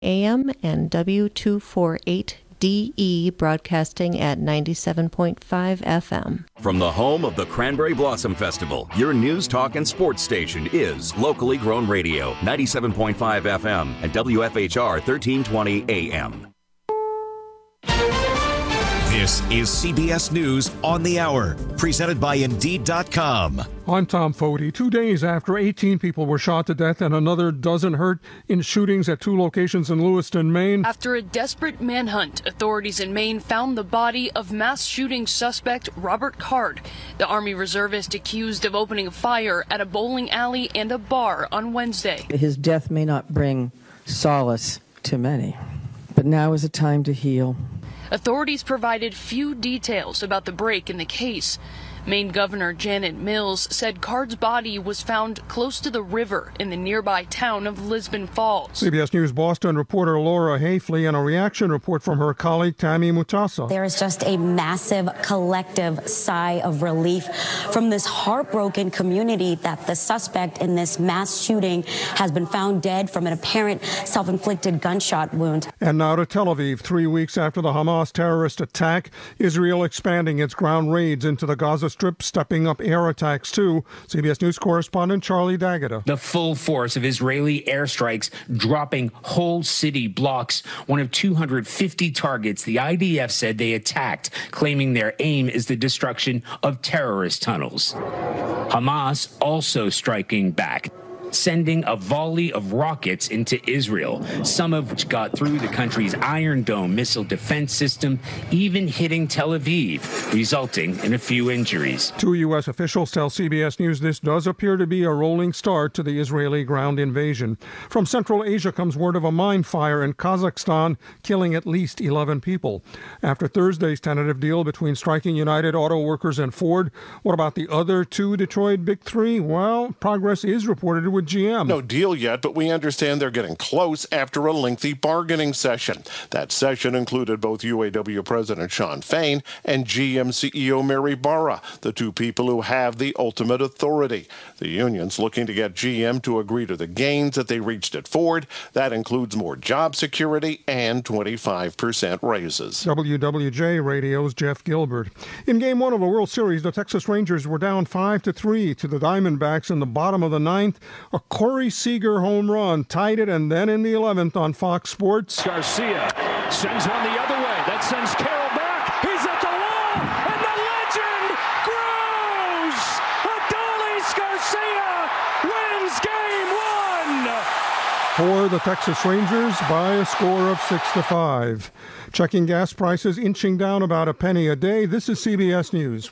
AM and W248DE broadcasting at 97.5 FM. From the home of the Cranberry Blossom Festival, your news, talk, and sports station is Locally Grown Radio, 97.5 FM and WFHR 1320 AM. This is CBS News on the Hour, presented by Indeed.com. I'm Tom Foti. 2 days after 18 people were shot to death and another dozen hurt in shootings at 2 locations in Lewiston, Maine. After a desperate manhunt, authorities in Maine found the body of mass shooting suspect Robert Card, the Army reservist accused of opening a fire at a bowling alley and a bar on Wednesday. His death may not bring solace to many, but now is a time to heal. Authorities provided few details about the break in the case. Maine Governor Janet Mills said Card's body was found close to the river in the nearby town of Lisbon Falls. CBS News Boston reporter Laura Hafley and a reaction report from her colleague Tammy Mutasa. There is just a massive collective sigh of relief from this heartbroken community that the suspect in this mass shooting has been found dead from an apparent self-inflicted gunshot wound. And now to Tel Aviv. 3 weeks after the Hamas terrorist attack, Israel expanding its ground raids into the Gaza Strip, stepping up air attacks too. CBS News correspondent Charlie D'Agata. The full force of Israeli airstrikes dropping whole city blocks. One of 250 targets the IDF said they attacked, claiming their aim is the destruction of terrorist tunnels. Hamas also striking back, sending a volley of rockets into Israel, some of which got through the country's Iron Dome missile defense system, even hitting Tel Aviv, resulting in a few injuries. 2 U.S. officials tell CBS News this does appear to be a rolling start to the Israeli ground invasion. From Central Asia comes word of a mine fire in Kazakhstan, killing at least 11 people. After Thursday's tentative deal between striking United Auto Workers and Ford, what about the other 2 Detroit Big Three? Well, progress is reported with GM. No deal yet, but we understand they're getting close after a lengthy bargaining session. That session included both UAW President Shawn Fain and GM CEO Mary Barra, the 2 people who have the ultimate authority. The union's looking to get GM to agree to the gains that they reached at Ford. That includes more job security and 25% raises. WWJ Radio's Jeff Gilbert. In Game 1 of the World Series, the Texas Rangers were down 5-3 to the Diamondbacks in the bottom of the 9th. A Corey Seager home run tied it, and then in the 11th on Fox Sports, Garcia sends one the other way. That sends Carroll back. He's at the wall, and the legend grows. Adolis Garcia wins Game 1 for the Texas Rangers by a score of 6-5. Checking gas prices inching down about a penny a day. This is CBS News.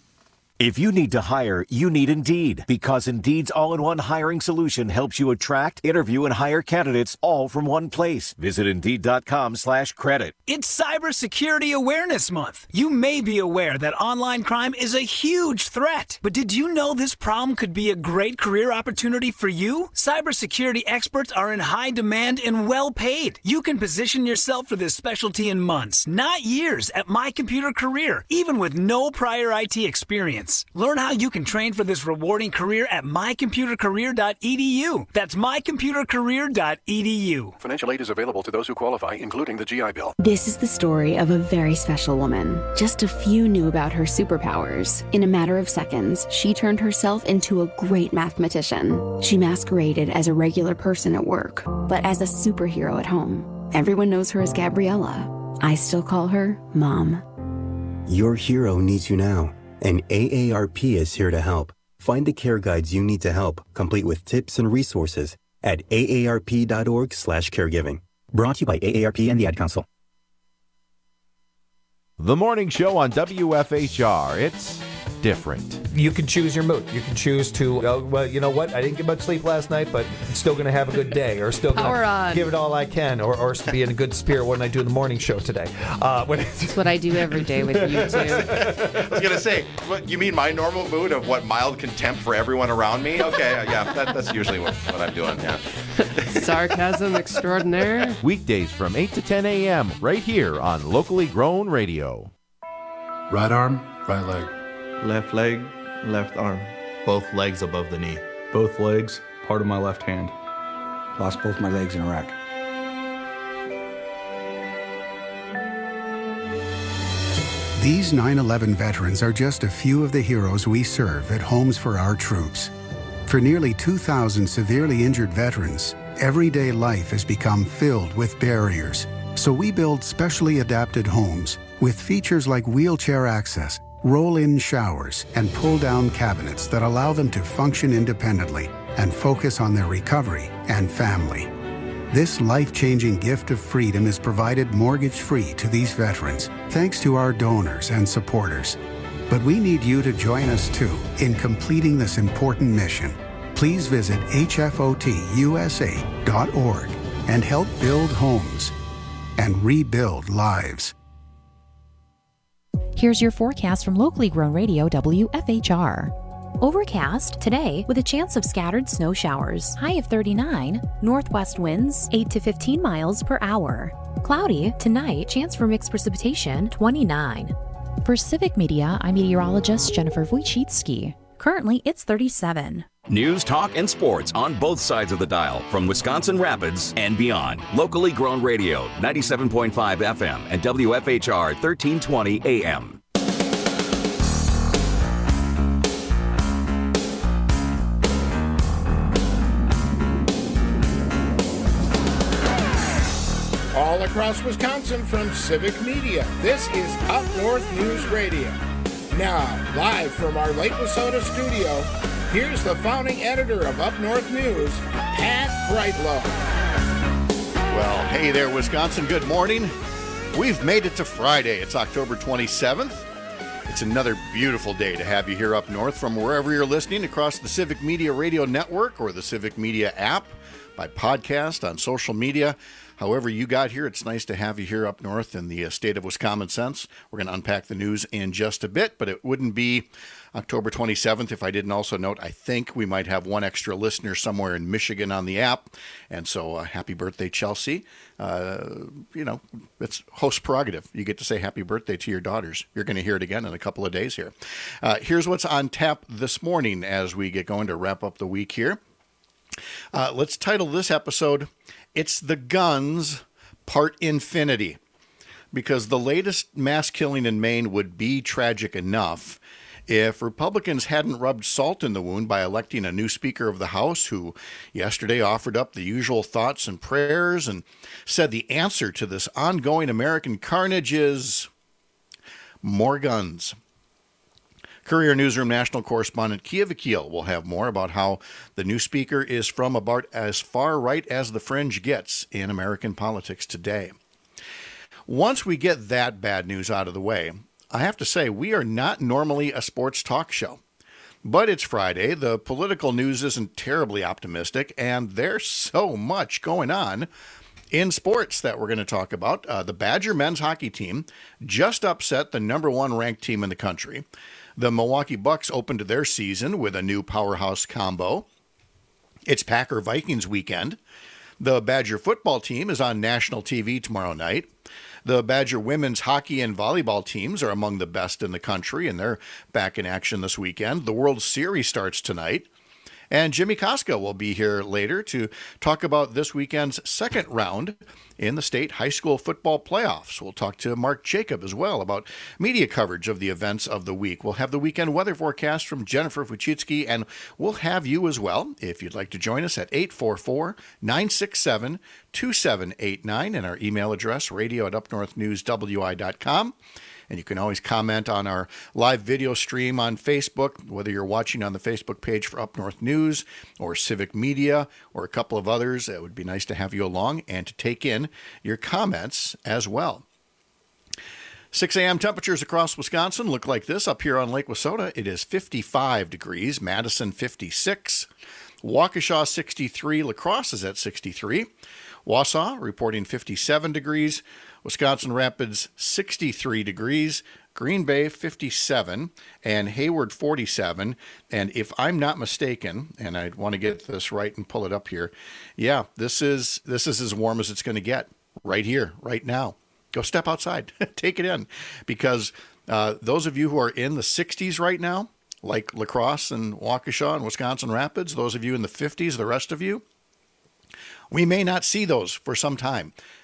If you need to hire, you need Indeed, because Indeed's all-in-one hiring solution helps you attract, interview, and hire candidates all from one place. Visit Indeed.com/credit. It's Cybersecurity Awareness Month. You may be aware that online crime is a huge threat. But did you know this problem could be a great career opportunity for you? Cybersecurity experts are in high demand and well paid. You can position yourself for this specialty in months, not years, at My Computer Career, even with no prior IT experience. Learn how you can train for this rewarding career at mycomputercareer.edu. That's mycomputercareer.edu. Financial aid is available to those who qualify, including the GI Bill. This is the story of a very special woman. Just a few knew about her superpowers. In a matter of seconds, she turned herself into a great mathematician. She masqueraded as a regular person at work, but as a superhero at home. Everyone knows her as Gabriella. I still call her Mom. Your hero needs you now, and AARP is here to help. Find the care guides you need to help, complete with tips and resources at aarp.org/caregiving. Brought to you by AARP and the Ad Council. The morning show on WFHR. It's different. You can choose your mood. You can choose to, well, you know what? I didn't get much sleep last night, but I'm still going to have a good day, or still going to give it all I can, or be in a good spirit when I do the morning show today. That's what I do every day with you, too. I was going to say, what, you mean my normal mood of what, mild contempt for everyone around me? Okay, yeah, that's usually what I'm doing, yeah. Sarcasm extraordinaire. Weekdays from 8 to 10 a.m. right here on Locally Grown Radio. Right arm, right leg. Left leg, left arm. Both legs above the knee. Both legs, part of my left hand. Lost both my legs in Iraq. These 9/11 veterans are just a few of the heroes we serve at Homes for Our Troops. For nearly 2,000 severely injured veterans, everyday life has become filled with barriers. So we build specially adapted homes with features like wheelchair access, roll-in showers, and pull-down cabinets that allow them to function independently and focus on their recovery and family. This life-changing gift of freedom is provided mortgage-free to these veterans, thanks to our donors and supporters. But we need you to join us too in completing this important mission. Please visit hfotusa.org and help build homes and rebuild lives. Here's your forecast from locally grown radio WFHR. Overcast today with a chance of scattered snow showers. High of 39. Northwest winds 8 to 15 miles per hour. Cloudy tonight. Chance for mixed precipitation 29. For Civic Media, I'm meteorologist Jennifer Wojcicki. Currently, it's 37. News, talk, and sports on both sides of the dial from Wisconsin Rapids and beyond. Locally grown radio, 97.5 FM and WFHR 1320 AM. All across Wisconsin from Civic Media, this is Up North News Radio. Now, live from our Lake Wissota studio, here's the founding editor of Up North News, Pat Breitlow. Well, hey there, Wisconsin. Good morning. We've made it to Friday. It's October 27th. It's another beautiful day to have you here up north from wherever you're listening across the Civic Media Radio Network or the Civic Media app, by podcast, on social media. However you got here, it's nice to have you here up north in the state of Wisconsin. We're going to unpack the news in just a bit, but it wouldn't be October 27th if I didn't also note, I think we might have one extra listener somewhere in Michigan on the app. And so happy birthday, Chelsea. It's host prerogative. You get to say happy birthday to your daughters. You're going to hear it again in a couple of days here. Here's what's on tap this morning as we get going to wrap up the week here. Let's title this episode, It's the Guns, Part Infinity, because the latest mass killing in Maine would be tragic enough if Republicans hadn't rubbed salt in the wound by electing a new Speaker of the House who yesterday offered up the usual thoughts and prayers and said the answer to this ongoing American carnage is more guns. Courier Newsroom national correspondent Kia Vakil will have more about how the new speaker is from about as far right as the fringe gets in American politics today. Once we get that bad news out of the way, I have to say we are not normally a sports talk show. But it's Friday, the political news isn't terribly optimistic, and there's so much going on in sports that we're going to talk about. The Badger men's hockey team just upset the number one ranked team in the country. The Milwaukee Bucks opened their season with a new powerhouse combo. It's Packer-Vikings weekend. The Badger football team is on national TV tomorrow night. The Badger women's hockey and volleyball teams are among the best in the country, and they're back in action this weekend. The World Series starts tonight. And Jimmy Koska will be here later to talk about this weekend's second round in the state high school football playoffs. We'll talk to Mark Jacob as well about media coverage of the events of the week. We'll have the weekend weather forecast from Jennifer Wojcicki, and we'll have you as well if you'd like to join us at 844-967-2789 and our email address, radio@upnorthnewswi.com. And you can always comment on our live video stream on Facebook, whether you're watching on the Facebook page for Up North News or Civic Media or a couple of others. It would be nice to have you along and to take in your comments as well. 6 a.m. temperatures across Wisconsin look like this. Up here on Lake Wissota, it is 55 degrees. Madison, 56. Waukesha, 63. La Crosse is at 63. Wausau reporting 57 degrees. Wisconsin Rapids, 63 degrees. Green Bay, 57. And Hayward, 47. And if I'm not mistaken, and I want to get this right and pull it up here, yeah, this is as warm as it's going to get right here, right now. Go step outside. Take it in. Because those of you who are in the 60s right now, like La Crosse and Waukesha and Wisconsin Rapids, those of you in the 50s, the rest of you, we may not see those for some time.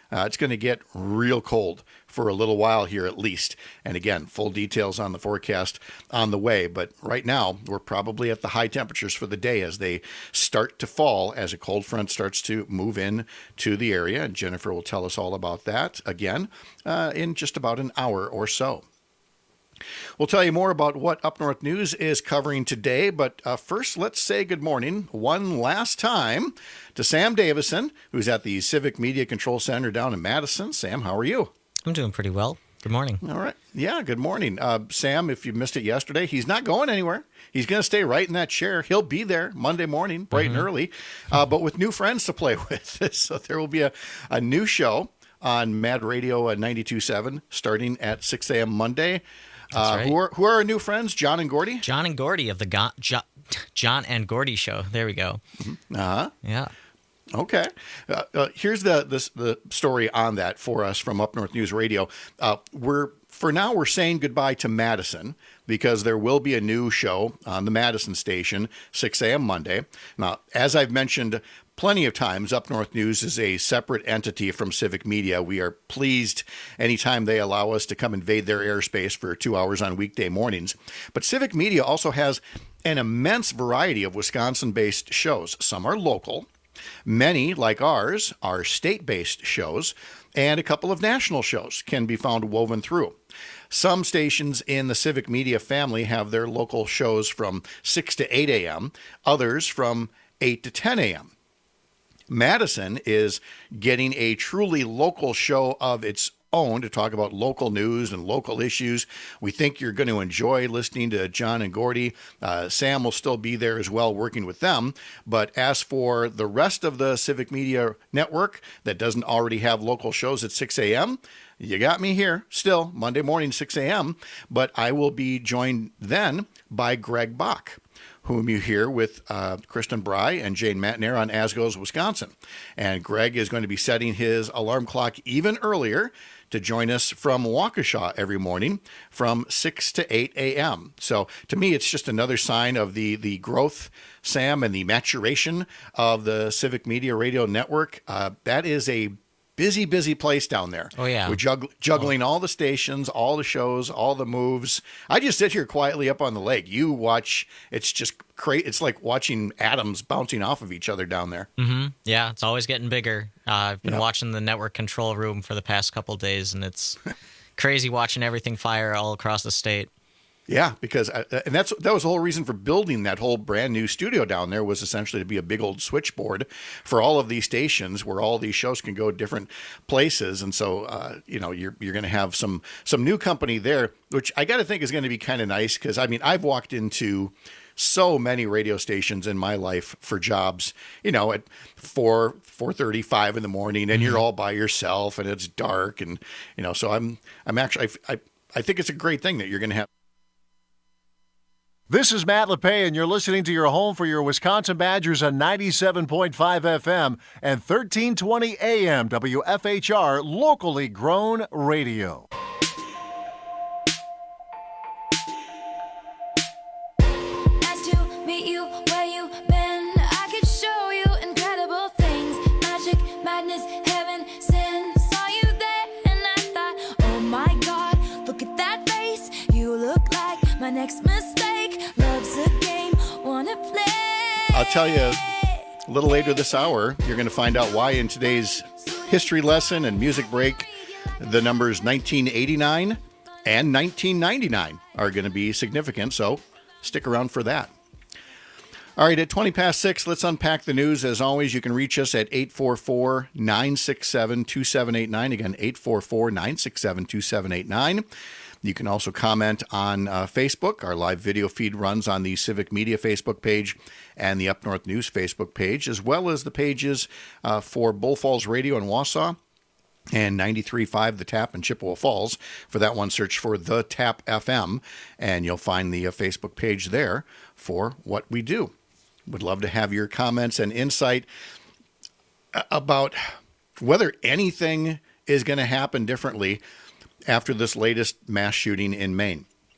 It's going to get real cold for a little while here at least. And again, full details on the forecast on the way. But right now, we're probably at the high temperatures for the day as they start to fall as a cold front starts to move in to the area. And Jennifer will tell us all about that again in just about an hour or so. We'll tell you more about what Up North News is covering today, but first let's say good morning one last time to Sam Davison, who's at the Civic Media Control Center down in Madison. Sam, how are you? I'm doing pretty well. Good morning. All right. Yeah, good morning. Sam, if you missed it yesterday, he's not going anywhere. He's going to stay right in that chair. He'll be there Monday morning, bright and early, but with new friends to play with. So there will be a new show on Mad Radio 92.7 starting at 6 a.m. Monday. Right. Who are our new friends? John and Gordy? John and Gordy of the John and Gordy Show. There we go. Uh-huh. Yeah. Okay. Here's the story on that for us from Up North News Radio. We're saying goodbye to Madison because there will be a new show on the Madison station, 6 a.m. Monday. Now, as I've mentioned plenty of times, Up North News is a separate entity from Civic Media. We are pleased anytime they allow us to come invade their airspace for 2 hours on weekday mornings. But Civic Media also has an immense variety of Wisconsin-based shows. Some are local. Many, like ours, are state-based shows, and a couple of national shows can be found woven through. Some stations in the Civic Media family have their local shows from 6 to 8 a.m., others from 8 to 10 a.m. Madison is getting a truly local show of its own to talk about local news and local issues. We think you're going to enjoy listening to John and Gordy. Sam will still be there as well, working with them. But as for the rest of the Civic Media network that doesn't already have local shows at 6 a.m., you got me here still, Monday morning, 6 a.m., but I will be joined then by Greg Bach, whom you hear with Kristen Bry and Jane Matnair on As Goes Wisconsin. And Greg is going to be setting his alarm clock even earlier to join us from Waukesha every morning from 6 to 8 a.m. So to me, it's just another sign of the growth, Sam, and the maturation of the Civic Media Radio Network. That is a busy place down there. Oh, yeah. We're juggling all the stations, all the shows, all the moves. I just sit here quietly up on the lake. You watch, it's just crazy. It's like watching atoms bouncing off of each other down there. Mm-hmm. Yeah, it's always getting bigger. I've been watching the network control room for the past couple of days, and it's crazy watching everything fire all across the state. Yeah, because and that was the whole reason for building that whole brand new studio down there, was essentially to be a big old switchboard for all of these stations where all these shows can go different places. And so, you're going to have some new company there, which I got to think is going to be kind of nice because, I mean, I've walked into so many radio stations in my life for jobs, at 4:30, 5 in the morning, and you're all by yourself and it's dark. And, so I'm actually, I think it's a great thing that you're going to have. This is Matt LePay, and you're listening to your home for your Wisconsin Badgers on 97.5 FM and 1320 AM WFHR, locally grown radio. Nice to meet you where you been. I could show you incredible things. Magic, madness, heaven, sin. Saw you there and I thought, oh my God, look at that face. You look like my next mistake. I'll tell you a little later this hour, you're going to find out why in today's history lesson and music break, the numbers 1989 and 1999 are going to be significant, so stick around for that. All right, at 20 past 6, let's unpack the news. As always, you can reach us at 844-967-2789. Again, 844-967-2789. You can also comment on Facebook. Our live video feed runs on the Civic Media Facebook page and the Up North News Facebook page, as well as the pages for Bull Falls Radio in Wausau and 93.5 The Tap in Chippewa Falls. For that one, search for The Tap FM, and you'll find the Facebook page there for what we do. Would love to have your comments and insight about whether anything is going to happen differently after this latest mass shooting in Maine.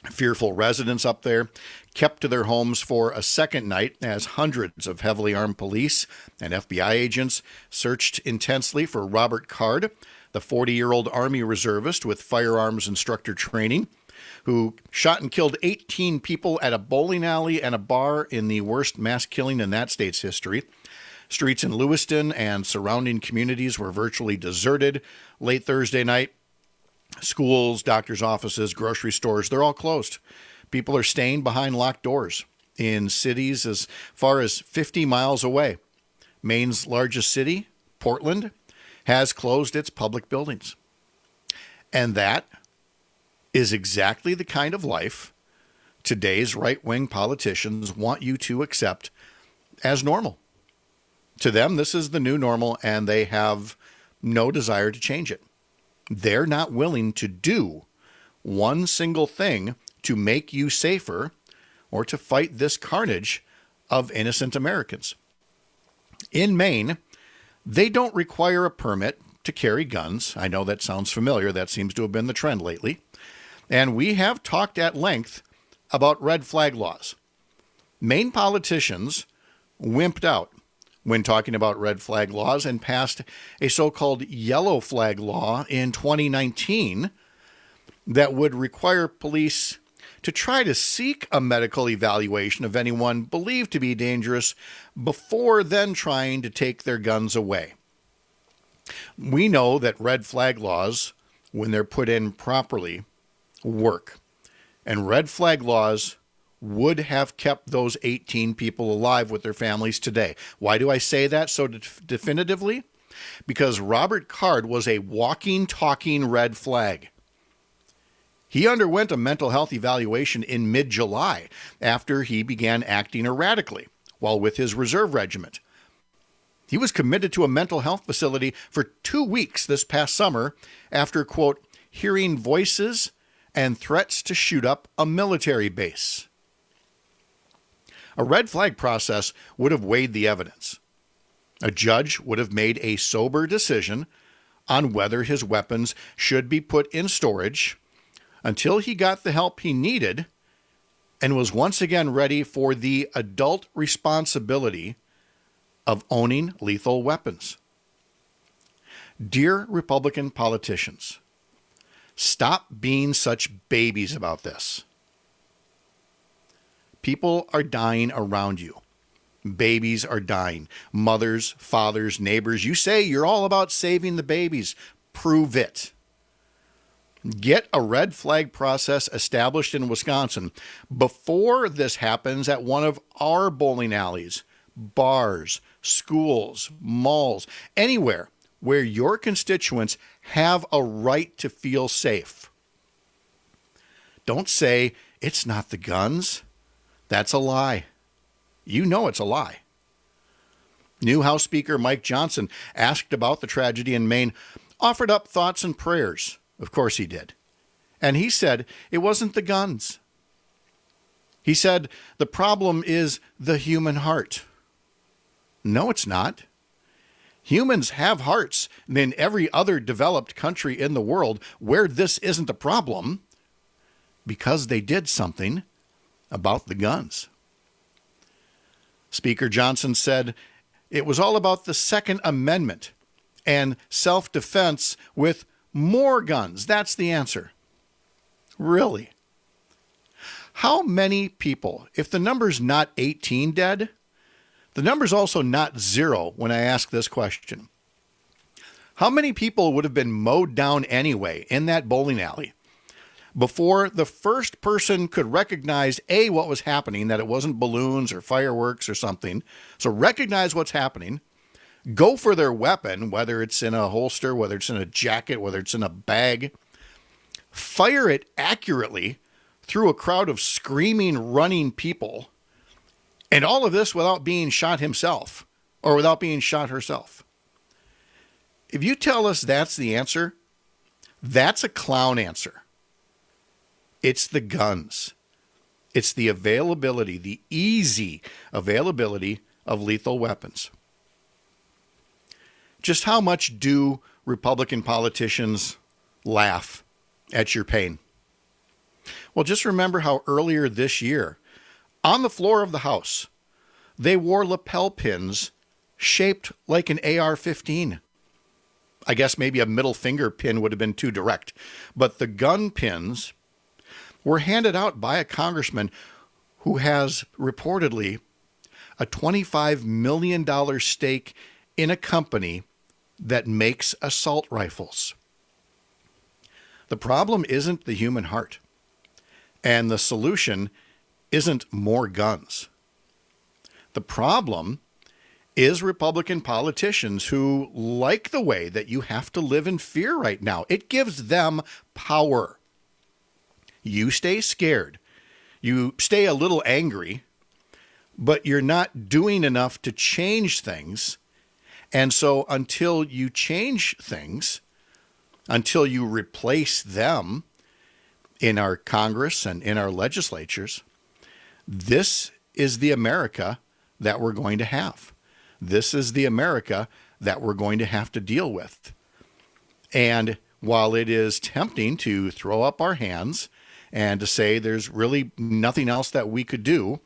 Fearful residents up there kept to their homes for a second night as hundreds of heavily armed police and FBI agents searched intensely for Robert Card, the 40-year-old Army reservist with firearms instructor training, who shot and killed 18 people at a bowling alley and a bar in the worst mass killing in that state's history. Streets in Lewiston and surrounding communities were virtually deserted late Thursday night. Schools, doctors' offices, grocery stores, they're all closed. People are staying behind locked doors in cities as far as 50 miles away. Maine's largest city, Portland, has closed its public buildings. And that is exactly the kind of life today's right-wing politicians want you to accept as normal. To them, this is the new normal, and they have no desire to change it. They're not willing to do one single thing to make you safer or to fight this carnage of innocent Americans. In Maine, they don't require a permit to carry guns. I know that sounds familiar. That seems to have been the trend lately. And we have talked at length about red flag laws. Maine politicians wimped out when talking about red flag laws and passed a so-called yellow flag law in 2019 that would require police to try to seek a medical evaluation of anyone believed to be dangerous before then trying to take their guns away. We know that red flag laws, when they're put in properly, work. And red flag laws would have kept those 18 people alive with their families today. Why do I say that so definitively? Because Robert Card was a walking, talking red flag. He underwent a mental health evaluation in mid-July after he began acting erratically while with his reserve regiment. He was committed to a mental health facility for 2 weeks this past summer after, quote, hearing voices and threats to shoot up a military base. A red flag process would have weighed the evidence. A judge would have made a sober decision on whether his weapons should be put in storage until he got the help he needed and was once again ready for the adult responsibility of owning lethal weapons. Dear Republican politicians, stop being such babies about this. People are dying around you. Babies are dying. Mothers, fathers, neighbors. You say you're all about saving the babies. Prove it. Get a red flag process established in Wisconsin before this happens at one of our bowling alleys, bars, schools, malls, anywhere where your constituents have a right to feel safe. Don't say it's not the guns. That's a lie. You know it's a lie. New House Speaker Mike Johnson, asked about the tragedy in Maine, offered up thoughts and prayers. Of course he did. And he said it wasn't the guns. He said the problem is the human heart. No, it's not. Humans have hearts in every other developed country in the world where this isn't a problem because they did something about the guns. Speaker Johnson said it was all about the Second Amendment and self-defense with more guns. That's the answer. Really? How many people, if the number's not 18 dead, the number's also not 0 when I ask this question. How many people would have been mowed down anyway in that bowling alley before the first person could recognize, A, what was happening, that it wasn't balloons or fireworks or something. So recognize what's happening, go for their weapon, whether it's in a holster, whether it's in a jacket, whether it's in a bag, fire it accurately through a crowd of screaming, running people, and all of this without being shot himself or without being shot herself. If you tell us that's the answer, that's a clown answer. It's the guns. It's the availability, the easy availability of lethal weapons. Just how much do Republican politicians laugh at your pain? Well, just remember how earlier this year, on the floor of the House, they wore lapel pins shaped like an AR-15. I guess maybe a middle finger pin would have been too direct. But the gun pins were handed out by a congressman who has reportedly a $25 million stake in a company that makes assault rifles. The problem isn't the human heart, and the solution isn't more guns. The problem is Republican politicians who like the way that you have to live in fear right now. It gives them power. You stay scared. You stay a little angry, but you're not doing enough to change things. And so until you change things, until you replace them in our Congress and in our legislatures, this is the America that we're going to have. This is the America that we're going to have to deal with. And while it is tempting to throw up our hands and to say there's really nothing else that we could do,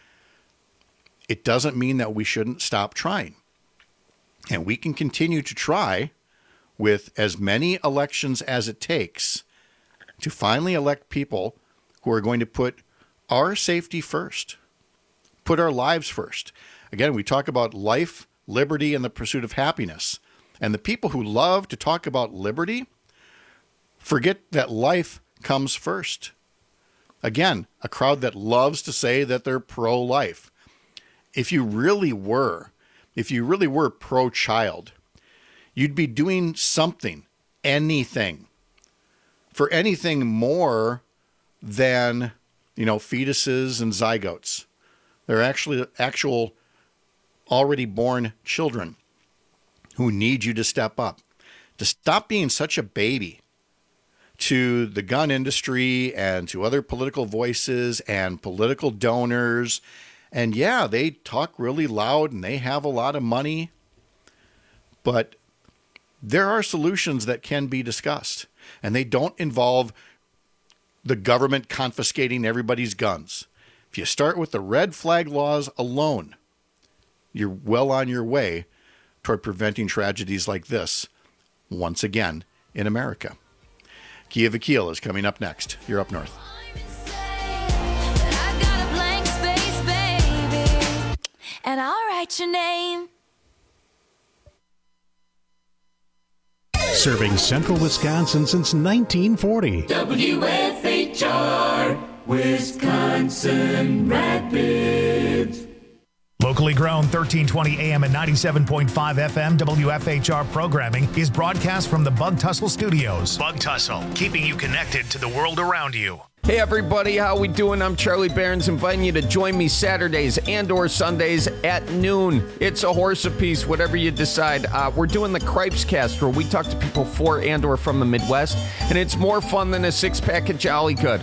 it doesn't mean that we shouldn't stop trying. And we can continue to try with as many elections as it takes to finally elect people who are going to put our safety first, put our lives first. Again, we talk about life, liberty, and the pursuit of happiness. And the people who love to talk about liberty forget that life comes first. Again, a crowd that loves to say that they're pro-life. If you really were pro-child, you'd be doing something, anything, for anything more than, fetuses and zygotes. They're actual already born children who need you to step up, to stop being such a baby to the gun industry and to other political voices and political donors. And yeah, they talk really loud and they have a lot of money, but there are solutions that can be discussed, and they don't involve the government confiscating everybody's guns. If you start with the red flag laws alone, you're well on your way toward preventing tragedies like this once again in America. Kia Vakil is coming up next. You're Up North. And I'll write your name. Serving central Wisconsin since 1940. WFHR, Wisconsin Rapids. Locally grown 1320 AM and 97.5 FM WFHR programming is broadcast from the Bug Tussle Studios. Bug Tussle, keeping you connected to the world around you. Hey everybody, how we doing? I'm Charlie Behrens, inviting you to join me Saturdays and or Sundays at noon. It's a horse apiece, whatever you decide. We're doing the Cripes Cast, where we talk to people for and or from the Midwest, and it's more fun than a six-pack of Jolly Good.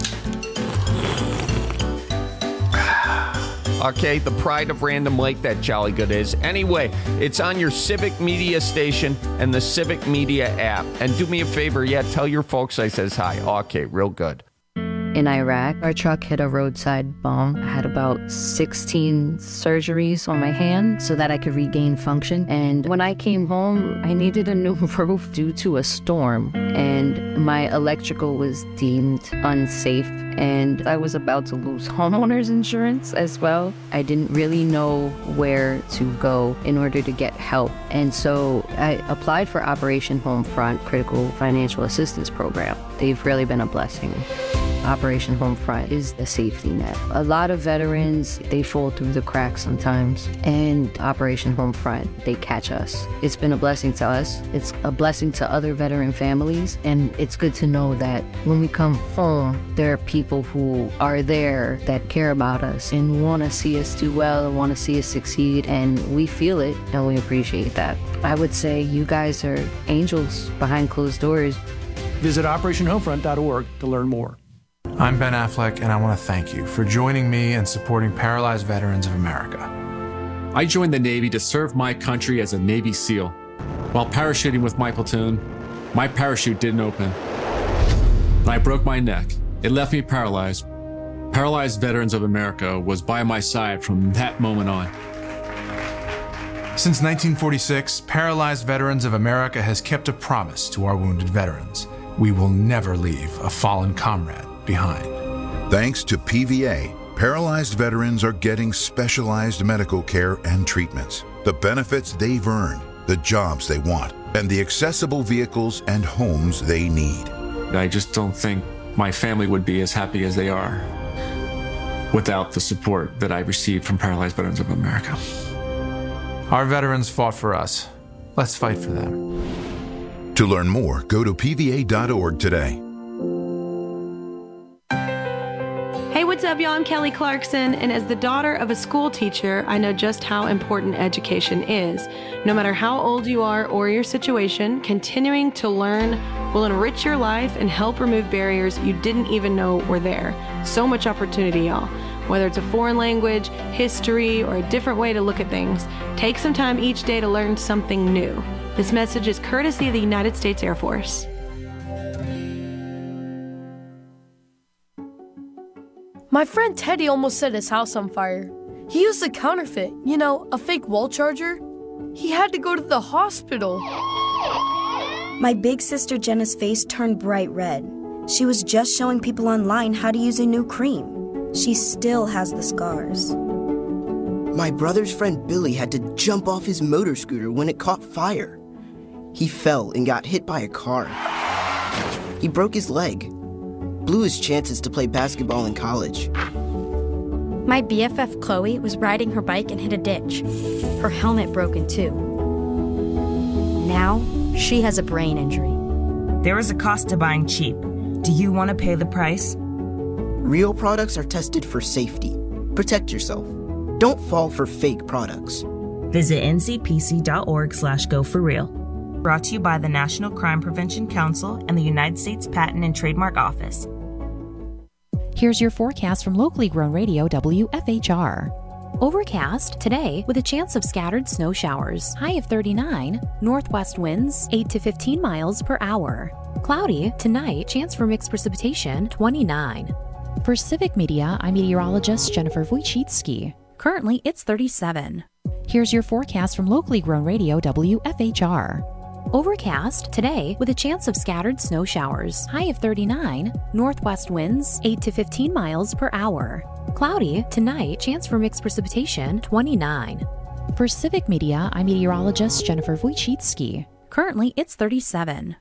Okay, the pride of Random Lake, that Jolly Good is. Anyway, it's on your Civic Media station and the Civic Media app. And do me a favor, tell your folks I says hi. Okay, real good. In Iraq, our truck hit a roadside bomb. I had about 16 surgeries on my hand so that I could regain function. And when I came home, I needed a new roof due to a storm. And my electrical was deemed unsafe. And I was about to lose homeowner's insurance as well. I didn't really know where to go in order to get help. And so I applied for Operation Homefront Critical Financial Assistance Program. They've really been a blessing. Operation Homefront is the safety net. A lot of veterans, they fall through the cracks sometimes, and Operation Homefront, they catch us. It's been a blessing to us. It's a blessing to other veteran families, and it's good to know that when we come home, there are people who are there that care about us and want to see us do well and want to see us succeed, and we feel it, and we appreciate that. I would say you guys are angels behind closed doors. Visit OperationHomefront.org to learn more. I'm Ben Affleck, and I want to thank you for joining me and supporting Paralyzed Veterans of America. I joined the Navy to serve my country as a Navy SEAL. While parachuting with my platoon, my parachute didn't open, and I broke my neck It left me paralyzed. Paralyzed Veterans of America was by my side from that moment on. Since 1946, Paralyzed Veterans of America has kept a promise to our wounded veterans. We will never leave a fallen comrade behind. Thanks to PVA, paralyzed veterans are getting specialized medical care and treatments, the benefits they've earned, the jobs they want, and the accessible vehicles and homes they need. I just don't think my family would be as happy as they are without the support that I received from Paralyzed Veterans of America. Our veterans fought for us. Let's fight for them. To learn more, go to pva.org today. Hey, what's up, y'all? I'm Kelly Clarkson, and as the daughter of a school teacher, I know just how important education is. No matter how old you are or your situation, continuing to learn will enrich your life and help remove barriers you didn't even know were there. So much opportunity, y'all. Whether it's a foreign language, history, or a different way to look at things, take some time each day to learn something new. This message is courtesy of the United States Air Force. My friend Teddy almost set his house on fire. He used a counterfeit, a fake wall charger. He had to go to the hospital. My big sister Jenna's face turned bright red. She was just showing people online how to use a new cream. She still has the scars. My brother's friend Billy had to jump off his motor scooter when it caught fire. He fell and got hit by a car. He broke his leg. Blew his chances to play basketball in college. My BFF Chloe was riding her bike and hit a ditch. Her helmet broke in two. Now, she has a brain injury. There is a cost to buying cheap. Do you want to pay the price? Real products are tested for safety. Protect yourself. Don't fall for fake products. Visit ncpc.org/go4real. Brought to you by the National Crime Prevention Council and the United States Patent and Trademark Office. Here's your forecast from locally grown radio WFHR. Overcast today with a chance of scattered snow showers. High of 39. Northwest winds 8 to 15 miles per hour. Cloudy tonight. Chance for mixed precipitation 29. For Civic Media, I'm meteorologist Jennifer Wojcicki. Currently, it's 37. Here's your forecast from locally grown radio WFHR. Overcast today with a chance of scattered snow showers. High of 39. Northwest winds 8 to 15 miles per hour. Cloudy tonight. Chance for mixed precipitation 29. For Civic Media, I'm meteorologist Jennifer Wojcicki. Currently, it's 37.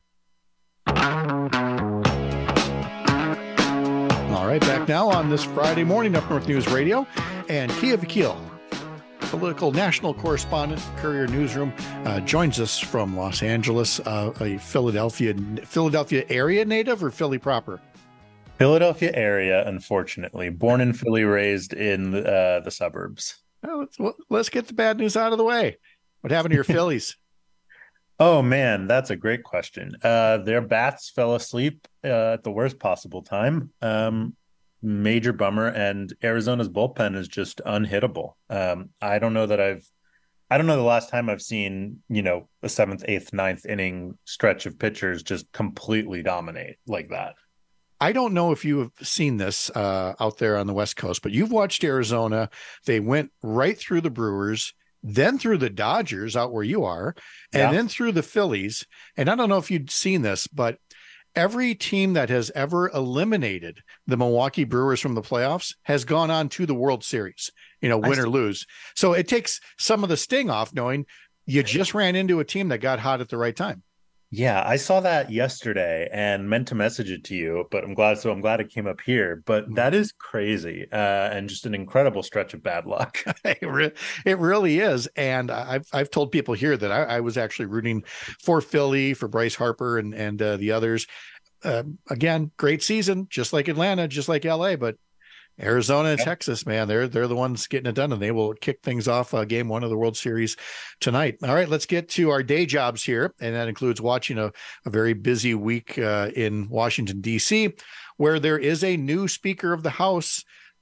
All right, back now on this Friday morning, Up North News Radio, and Kia Vakil, political national correspondent, Courier Newsroom, joins us from Los Angeles, a Philadelphia area native or Philly proper? Philadelphia area, unfortunately. Born in Philly, raised in the suburbs. Well, let's get the bad news out of the way. What happened to your Phillies? Oh, man, that's a great question. Their bats fell asleep at the worst possible time. Major bummer. And Arizona's bullpen is just unhittable. I don't know the last time I've seen, a 7th, 8th, 9th inning stretch of pitchers just completely dominate like that. I don't know if you have seen this out there on the West Coast, but you've watched Arizona. They went right through the Brewers, then through the Dodgers out where you are, and then through the Phillies. And I don't know if you'd seen this, but every team that has ever eliminated the Milwaukee Brewers from the playoffs has gone on to the World Series, win or lose. So it takes some of the sting off knowing you just ran into a team that got hot at the right time. Yeah, I saw that yesterday and meant to message it to you, but I'm glad it came up here. But that is crazy and just an incredible stretch of bad luck. It really is. And I've told people here that I was actually rooting for Philly, for Bryce Harper and the others. Again, great season, just like Atlanta, just like LA, but Arizona and Texas, man, they're the ones getting it done, and they will kick things off game 1 of the World Series tonight. All right, let's get to our day jobs here, and that includes watching a very busy week in Washington, D.C., where there is a new Speaker of the House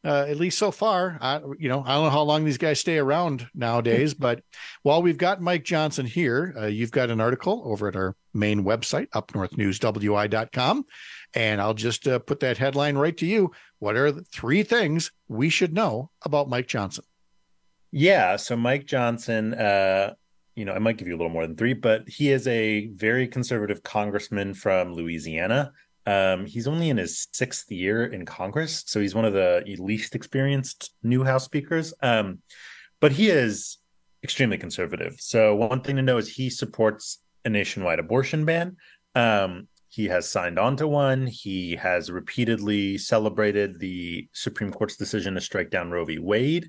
at least so far. I don't know how long these guys stay around nowadays, but while we've got Mike Johnson here, you've got an article over at our main website, upnorthnewswi.com, and I'll just put that headline right to you. What are the 3 things we should know about Mike Johnson? Yeah, so Mike Johnson, I might give you a little more than 3, but he is a very conservative congressman from Louisiana. He's only in his 6th year in Congress, so he's one of the least experienced new House speakers. But he is extremely conservative. So one thing to know is he supports a nationwide abortion ban. He has signed on to one. He has repeatedly celebrated the Supreme Court's decision to strike down Roe v. Wade.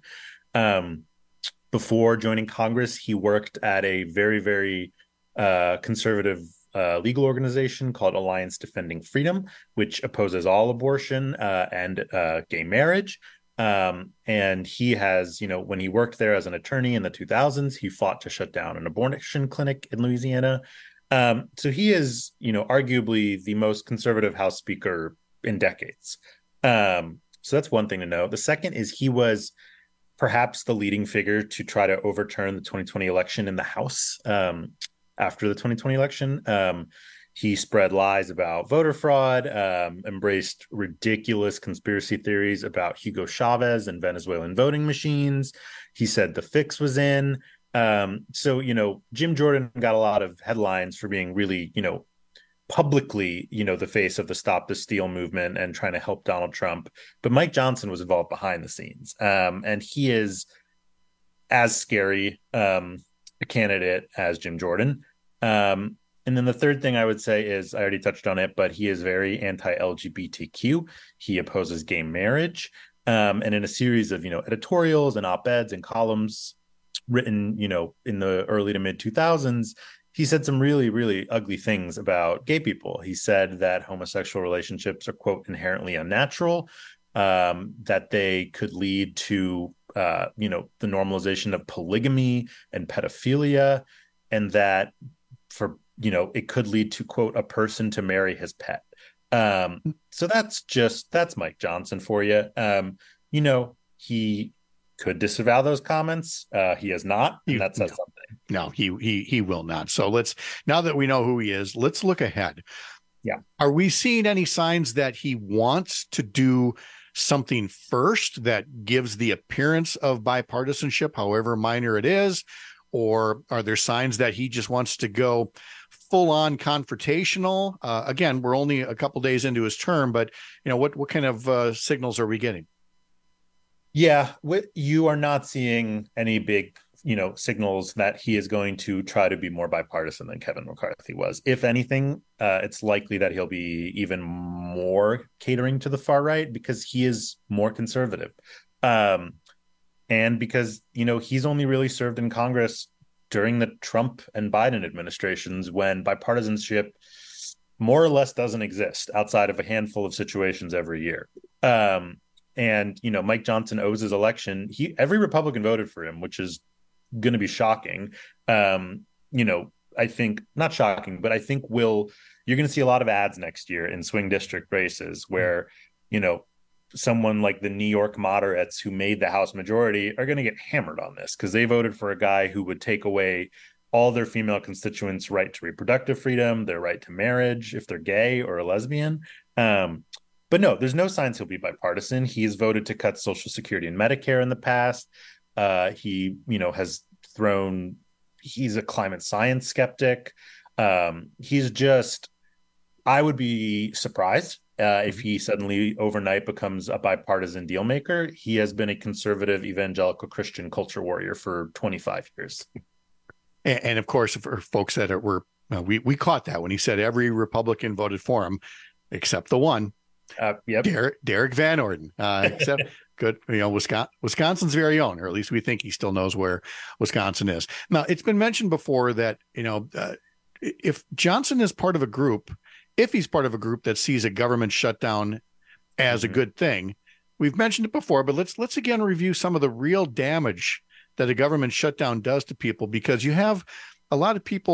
Before joining Congress, he worked at a very, very conservative legal organization called Alliance Defending Freedom, which opposes all abortion and gay marriage. And he has, when he worked there as an attorney in the 2000s, he fought to shut down an abortion clinic in Louisiana. So he is, arguably the most conservative House Speaker in decades. So that's one thing to know. The second is he was perhaps the leading figure to try to overturn the 2020 election in the House. After the 2020 election, he spread lies about voter fraud, embraced ridiculous conspiracy theories about Hugo Chavez and Venezuelan voting machines. He said the fix was in. So, Jim Jordan got a lot of headlines for being really, publicly, the face of the Stop the Steal movement and trying to help Donald Trump. But Mike Johnson was involved behind the scenes. And he is as scary a candidate as Jim Jordan. And then the third thing I would say is, I already touched on it, but he is very anti-LGBTQ. He opposes gay marriage. And in a series of, editorials and op-eds and columns written, in the early to mid 2000s, he said some really, really ugly things about gay people. He said that homosexual relationships are, quote, inherently unnatural, that they could lead to, the normalization of polygamy and pedophilia, and that it could lead to, quote, a person to marry his pet. So that's Mike Johnson for you. He could disavow those comments. He has not, and that says something. No, he will not. So now that we know who he is, let's look ahead. Yeah. Are we seeing any signs that he wants to do something first that gives the appearance of bipartisanship, however minor it is? Or are there signs that he just wants to go full on confrontational? Again, we're only a couple days into his term, but what kind of signals are we getting? Yeah, you are not seeing any big, signals that he is going to try to be more bipartisan than Kevin McCarthy was. If anything, it's likely that he'll be even more catering to the far right because he is more conservative. And because, he's only really served in Congress during the Trump and Biden administrations when bipartisanship more or less doesn't exist outside of a handful of situations every year. And, Mike Johnson owes his election. Every Republican voted for him, which is going to be shocking. I think not shocking, but I think you're going to see a lot of ads next year in swing district races where, someone like the New York moderates who made the House majority are going to get hammered on this because they voted for a guy who would take away all their female constituents' right to reproductive freedom, their right to marriage if they're gay or a lesbian. But no, there's no signs he'll be bipartisan. He's voted to cut Social Security and Medicare in the past. He, he's a climate science skeptic. I would be surprised if he suddenly overnight becomes a bipartisan deal maker. He has been a conservative evangelical Christian culture warrior for 25 years. And of course, for folks that we caught that when he said every Republican voted for him, except the one, Derek Van Orden, except good, Wisconsin's very own, or at least we think he still knows where Wisconsin is. Now, it's been mentioned before that, if Johnson is part of a group, if he's part of a group that sees a government shutdown as a good thing, we've mentioned it before, but let's again review some of the real damage that a government shutdown does to people, because you have a lot of people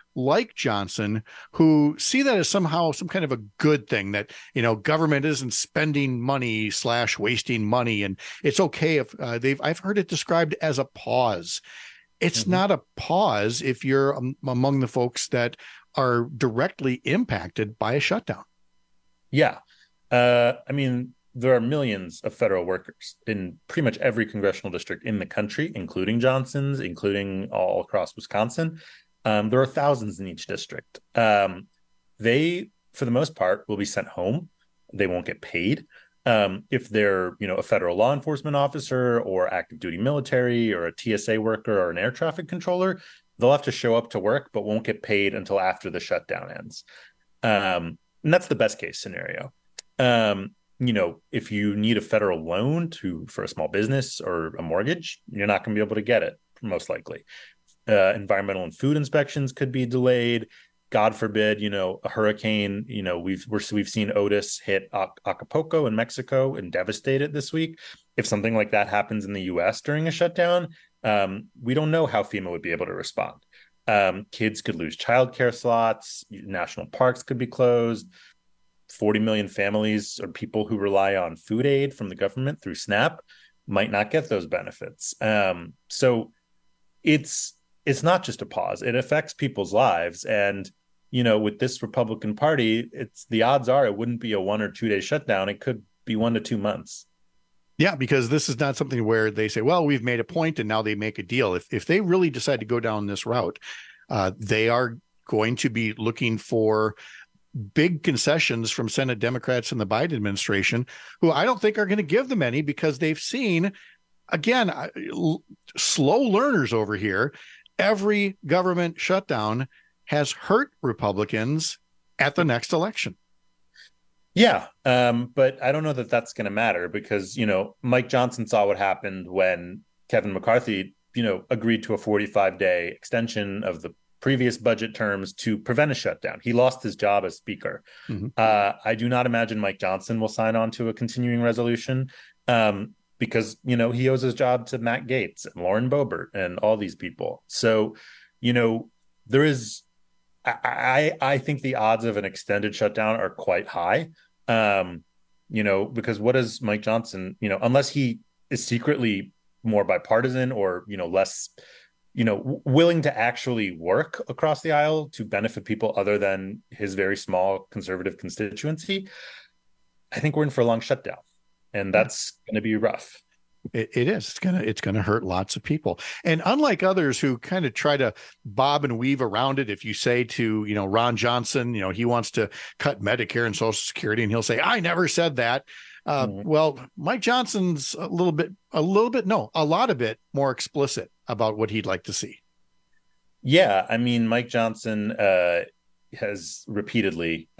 like Johnson who see that as somehow some kind of a good thing, that, government isn't spending money / wasting money. And it's okay if I've heard it described as a pause. It's not a pause if you're among the folks that are directly impacted by a shutdown. Yeah. I mean, there are millions of federal workers in pretty much every congressional district in the country, including Johnson's, including all across Wisconsin. There are thousands in each district. They, for the most part, will be sent home. They won't get paid. If they're, a federal law enforcement officer or active duty military or a TSA worker or an air traffic controller, they'll have to show up to work, but won't get paid until after the shutdown ends. And that's the best case scenario. If you need a federal loan for a small business or a mortgage, you're not going to be able to get it, most likely. Environmental and food inspections could be delayed. God forbid, a hurricane. We've seen Otis hit Acapulco in Mexico and devastate it this week. If something like that happens in the U.S. during a shutdown, we don't know how FEMA would be able to respond. Kids could lose childcare slots. National parks could be closed. 40 million families or people who rely on food aid from the government through SNAP might not get those benefits. So it's not just a pause. It affects people's lives. And, with this Republican Party, the odds are it wouldn't be a 1 or 2 day shutdown. It could be 1 to 2 months. Yeah, because this is not something where they say, well, we've made a point and now they make a deal. If they really decide to go down this route, they are going to be looking for big concessions from Senate Democrats and the Biden administration, who I don't think are going to give them any, because they've seen, again, slow learners over here. Every government shutdown has hurt Republicans at the next election. Yeah, but I don't know that that's going to matter, because, Mike Johnson saw what happened when Kevin McCarthy, agreed to a 45-day extension of the previous budget terms to prevent a shutdown. He lost his job as speaker. I do not imagine Mike Johnson will sign on to a continuing resolution because, he owes his job to Matt Gaetz and Lauren Boebert and all these people. So, there is, I think the odds of an extended shutdown are quite high, because what does Mike Johnson, unless he is secretly more bipartisan or, less willing to actually work across the aisle to benefit people other than his very small conservative constituency, I think we're in for a long shutdown, and that's going to be rough. It is. It's going to hurt lots of people. And unlike others who kind of try to bob and weave around it, if you say to, Ron Johnson, he wants to cut Medicare and Social Security, and he'll say, I never said that. Well, Mike Johnson's a lot of it more explicit about what he'd like to see. Yeah. I mean, Mike Johnson has repeatedly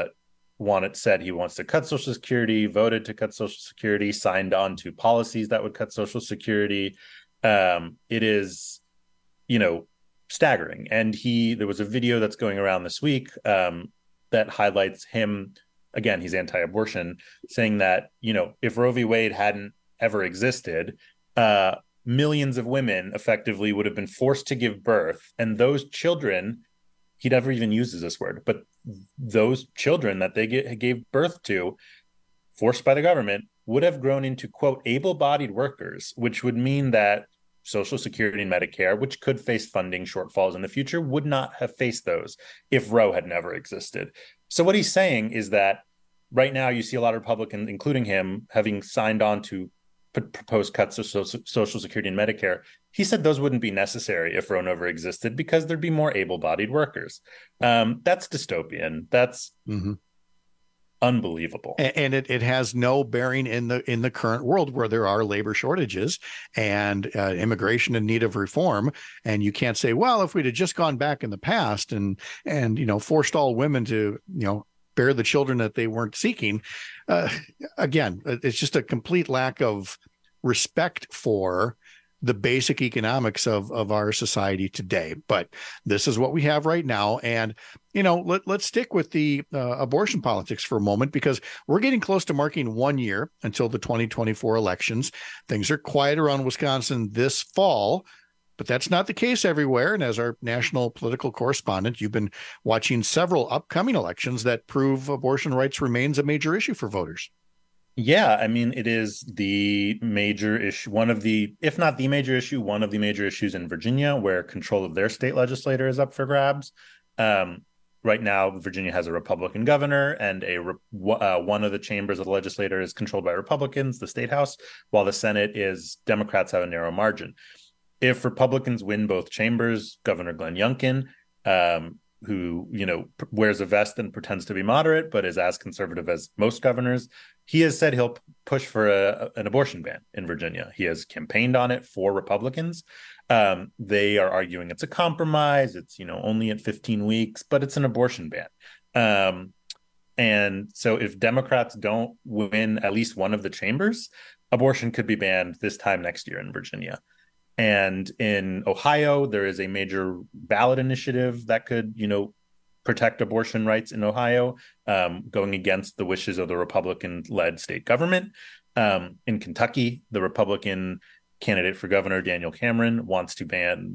said he wants to cut Social Security, voted to cut Social Security, signed on to policies that would cut Social Security. It is, staggering. And there was a video that's going around this week that highlights him. Again, he's anti-abortion, saying that, if Roe v. Wade hadn't ever existed, millions of women effectively would have been forced to give birth. And those children, he never even uses this word, but those children that they gave birth to, forced by the government, would have grown into, quote, able-bodied workers, which would mean that Social Security and Medicare, which could face funding shortfalls in the future, would not have faced those if Roe had never existed. So what he's saying is that right now you see a lot of Republicans, including him, having signed on to proposed cuts of Social Security and Medicare. He said those wouldn't be necessary if Roe never existed because there'd be more able-bodied workers. That's dystopian. That's unbelievable. And it has no bearing in the current world where there are labor shortages and immigration in need of reform. And you can't say, well, if we'd have just gone back in the past and forced all women to, bear the children that they weren't seeking. Again, it's just a complete lack of respect for the basic economics of our society today. But this is what we have right now. And, let's stick with the abortion politics for a moment, because we're getting close to marking 1 year until the 2024 elections. Things are quiet around Wisconsin this fall, But that's not the case everywhere. And as our national political correspondent, you've been watching several upcoming elections that prove abortion rights remains a major issue for voters. Yeah, I mean, it is the major issue, one of the, if not the major issue, one of the major issues in Virginia, where control of their state legislature is up for grabs. Right now, Virginia has a Republican governor, and one of the chambers of the legislature is controlled by Republicans, the state house, while the Senate is Democrats have a narrow margin. If Republicans win both chambers, Governor Glenn Youngkin, who, wears a vest and pretends to be moderate, but is as conservative as most governors, he has said he'll push for an abortion ban in Virginia. He has campaigned on it for Republicans. They are arguing it's a compromise. It's, only at 15 weeks, but it's an abortion ban. And so if Democrats don't win at least one of the chambers, abortion could be banned this time next year in Virginia. And in Ohio, there is a major ballot initiative that could, protect abortion rights in Ohio, going against the wishes of the Republican-led state government. In Kentucky, the Republican candidate for governor, Daniel Cameron, wants to ban,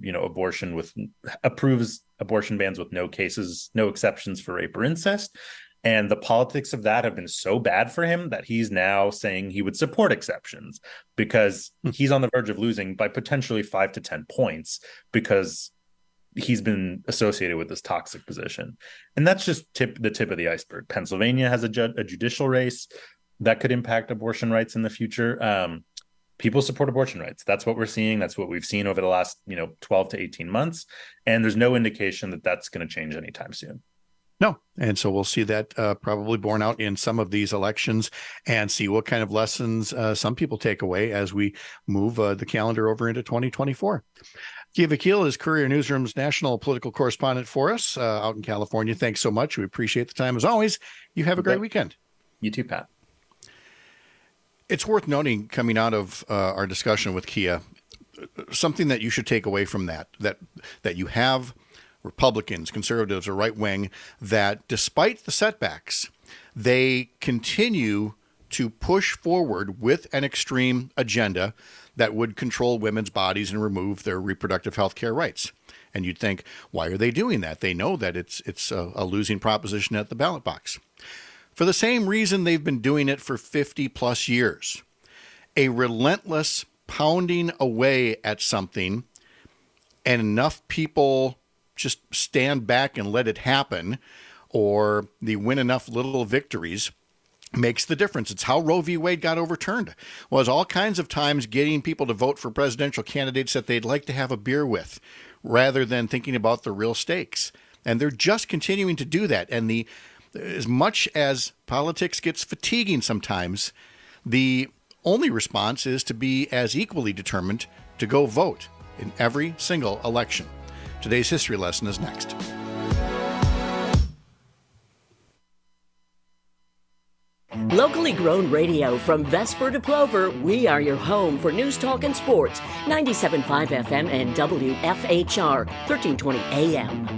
approves abortion bans with no exceptions for rape or incest. And the politics of that have been so bad for him that he's now saying he would support exceptions because he's on the verge of losing by potentially 5 to 10 points because he's been associated with this toxic position. And that's just the tip of the iceberg. Pennsylvania has a judicial race that could impact abortion rights in the future. People support abortion rights. That's what we're seeing. That's what we've seen over the last, 12 to 18 months. And there's no indication that that's going to change anytime soon. No. And so we'll see that probably borne out in some of these elections and see what kind of lessons some people take away as we move the calendar over into 2024. Kia Vakil is Courier Newsroom's national political correspondent for us out in California. Thanks so much. We appreciate the time as always. You have a great weekend. You too, Pat. It's worth noting coming out of our discussion with Kia, something that you should take away from that you have Republicans, conservatives, or right wing, that despite the setbacks, they continue to push forward with an extreme agenda that would control women's bodies and remove their reproductive health care rights. And you'd think, why are they doing that? They know that it's a losing proposition at the ballot box. For the same reason they've been doing it for 50 plus years. A relentless pounding away at something, and enough people just stand back and let it happen, or they win enough little victories, makes the difference. It's how Roe v. Wade got overturned. Was all kinds of times getting people to vote for presidential candidates that they'd like to have a beer with, rather than thinking about the real stakes. And they're just continuing to do that. And as much as politics gets fatiguing sometimes, the only response is to be as equally determined to go vote in every single election. Today's history lesson is next. Locally grown radio from Vesper to Plover, we are your home for news, talk, and sports. 97.5 FM and WFHR, 1320 AM.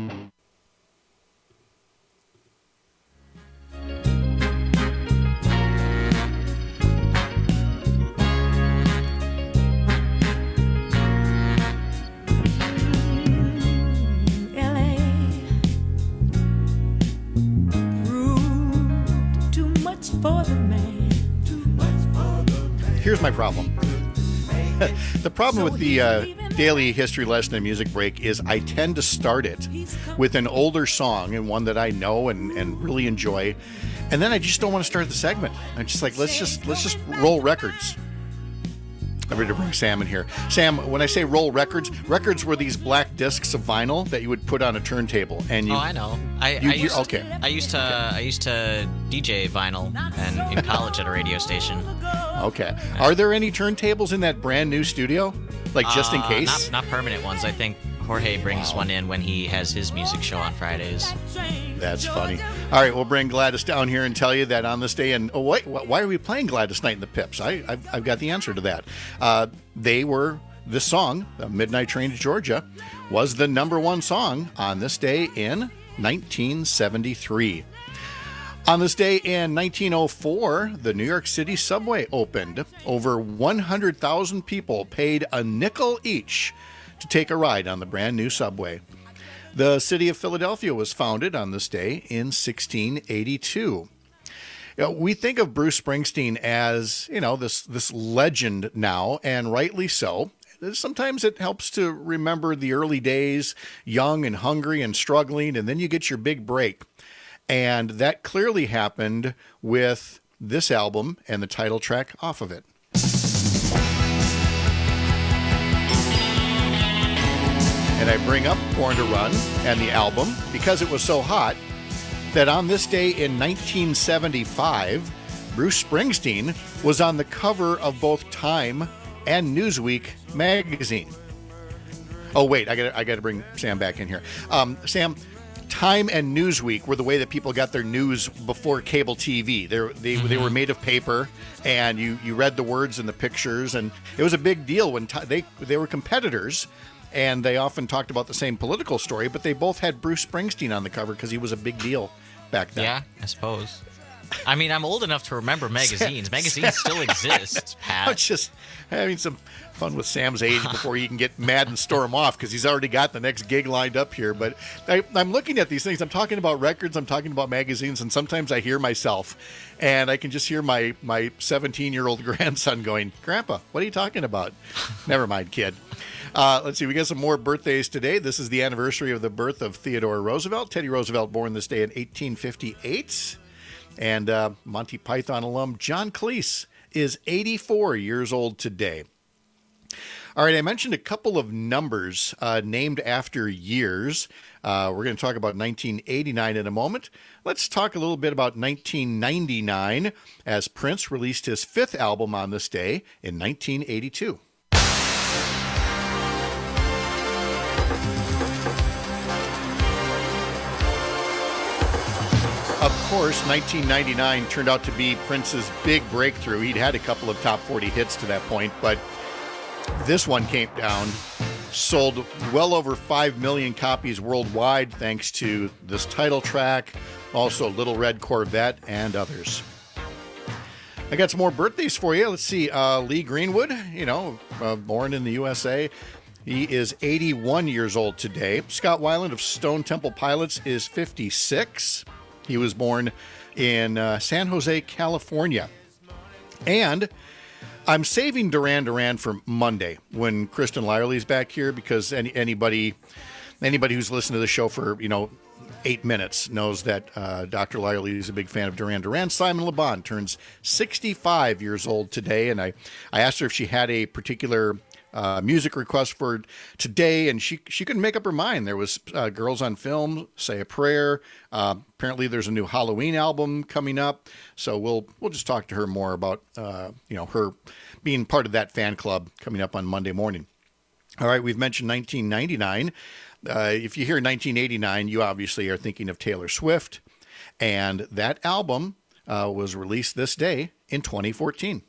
Here's my problem. The problem with the daily history lesson and music break is I tend to start it with an older song and one that I know and really enjoy, and then I just don't want to start the segment. I'm just like, let's just roll records. I'm ready to bring Sam in here. Sam, when I say roll records were these black discs of vinyl that you would put on a turntable. And I know. I used to DJ vinyl and in college at a radio station. Okay. Are there any turntables in that brand new studio? Like just in case? Not permanent ones. I think Jorge brings one in when he has his music show on Fridays. That's funny. All right, we'll bring Gladys down here and tell you that on this day. And wait, why are we playing Gladys Knight and the Pips? I've got the answer to that. This song, The Midnight Train to Georgia, was the #1 song on this day in 1973. On this day in 1904, the New York City subway opened. Over 100,000 people paid a nickel each to take a ride on the brand new subway. The city of Philadelphia was founded on this day in 1682. We think of Bruce Springsteen as, this legend now, and rightly so. Sometimes it helps to remember the early days, young and hungry and struggling, and then you get your big break. And that clearly happened with this album and the title track off of it. And I bring up Born to Run and the album because it was so hot that on this day in 1975, Bruce Springsteen was on the cover of both Time and Newsweek magazine. Oh, wait, I got to bring Sam back in here. Sam, Time and Newsweek were the way that people got their news before cable TV. They were made of paper, and you read the words and the pictures, and it was a big deal when they were competitors. And they often talked about the same political story, but they both had Bruce Springsteen on the cover because he was a big deal back then. Yeah, I suppose. I mean, I'm old enough to remember magazines. Magazines still exist, Pat. I'm just having some fun with Sam's age before he can get mad and storm off because he's already got the next gig lined up here. But I'm looking at these things. I'm talking about records. I'm talking about magazines. And sometimes I hear myself, and I can just hear my 17-year-old grandson going, "Grandpa, what are you talking about?" Never mind, kid. Let's see. We got some more birthdays today. This is the anniversary of the birth of Theodore Roosevelt. Teddy Roosevelt, born this day in 1858. And Monty Python alum John Cleese is 84 years old today. All right, I mentioned a couple of numbers named after years. We're going to talk about 1989 in a moment. Let's talk a little bit about 1999 as Prince released his 5th album on this day in 1982. Of course, 1999 turned out to be Prince's big breakthrough. He'd had a couple of top 40 hits to that point, but this one came down, sold well over 5 million copies worldwide thanks to this title track, also Little Red Corvette, and others. I got some more birthdays for you. Let's see. Lee Greenwood, born in the USA. He is 81 years old today. Scott Weiland of Stone Temple Pilots is 56. He was born in San Jose, California. And I'm saving Duran Duran for Monday when Kristen Lyerly's back here because anybody who's listened to the show for, 8 minutes knows that Dr. Lyerly is a big fan of Duran Duran. Simon Le Bon turns 65 years old today, and I asked her if she had a particular music request for today, and she couldn't make up her mind. There was Girls on Film, Say a Prayer. Apparently there's a new Halloween album coming up, so we'll just talk to her more about her being part of that fan club coming up on Monday morning. All right, we've mentioned 1999. If you hear 1989, you obviously are thinking of Taylor Swift, and that album was released this day in 2014.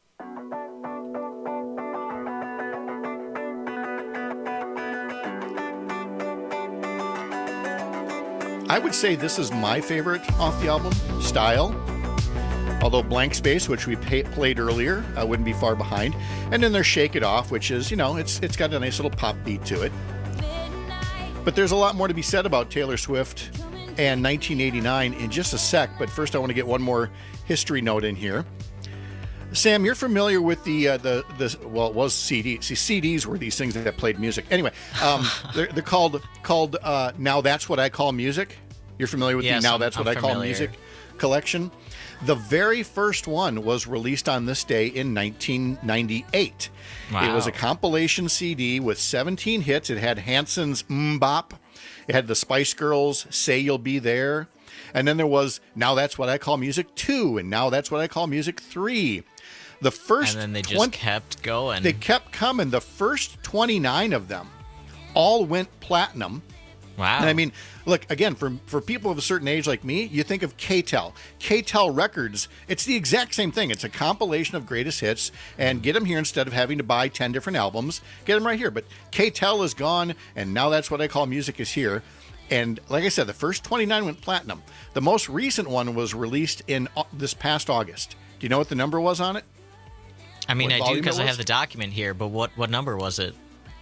I would say this is my favorite off the album, Style. Although Blank Space, which we played earlier, wouldn't be far behind. And then there's Shake It Off, which is, it's got a nice little pop beat to it. But there's a lot more to be said about Taylor Swift and 1989 in just a sec. But first I want to get one more history note in here. Sam, you're familiar with it was CDs. See, CDs were these things that played music. Anyway, they're called Now That's What I Call Music. You're familiar with the Now That's What I Call Music collection? The very first one was released on this day in 1998. Wow. It was a compilation CD with 17 hits. It had Hanson's MMMBop. It had the Spice Girls' Say You'll Be There. And then there was Now That's What I Call Music 2, and Now That's What I Call Music 3. The first, and then they just kept going. They kept coming. The first 29 of them all went platinum. Wow. And I mean, look, again, for people of a certain age like me, you think of KTEL. KTEL Records, it's the exact same thing. It's a compilation of greatest hits, and get them here instead of having to buy 10 different albums. Get them right here. But KTEL is gone, and Now That's What I Call Music is here. And like I said, the first 29 went platinum. The most recent one was released in this past August. Do you know what the number was on it? I mean, I do because I have the document here, but what number was it?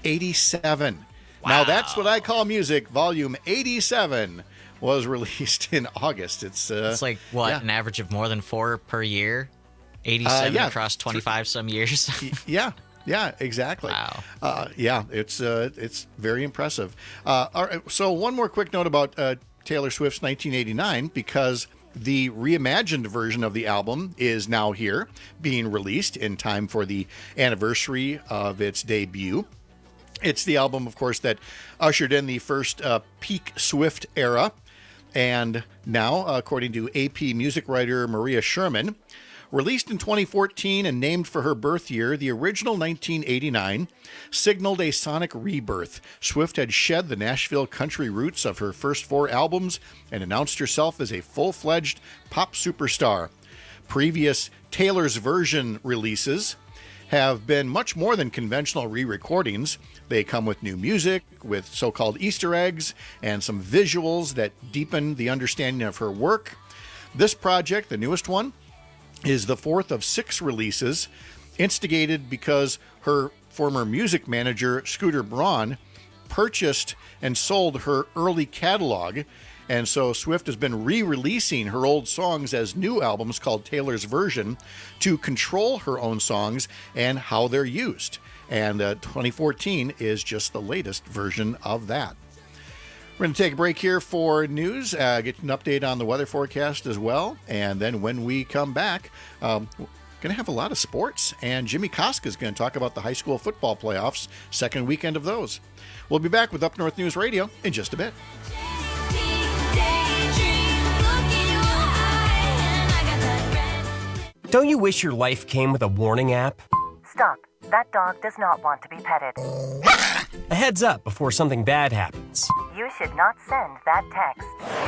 87. Wow. Now, that's what I call music. Volume 87 was released in August. It's like, what, yeah. an average of more than 4 per year? 87 yeah. across 25 some years? Yeah, exactly. Wow. Yeah, it's very impressive. All right, so one more quick note about Taylor Swift's 1989, because the reimagined version of the album is now here, being released in time for the anniversary of its debut. It's the album, of course, that ushered in the first peak Swift era. And now, according to AP music writer Maria Sherman, released in 2014 and named for her birth year, the original 1989 signaled a sonic rebirth. Swift had shed the Nashville country roots of her first 4 albums and announced herself as a full-fledged pop superstar. Previous Taylor's version releases have been much more than conventional re-recordings. They come with new music, with so-called Easter eggs, and some visuals that deepen the understanding of her work. This project, the newest one, is the 4th of 6 releases, instigated because her former music manager, Scooter Braun, purchased and sold her early catalog. And so Swift has been re-releasing her old songs as new albums called Taylor's Version to control her own songs and how they're used. And 2014 is just the latest version of that. We're going to take a break here for news, get an update on the weather forecast as well. And then when we come back, we're going to have a lot of sports. And Jimmy Koska is going to talk about the high school football playoffs, second weekend of those. We'll be back with Up North News Radio in just a bit. Don't you wish your life came with a warning app? Stop. That dog does not want to be petted. A heads up before something bad happens. You should not send that text.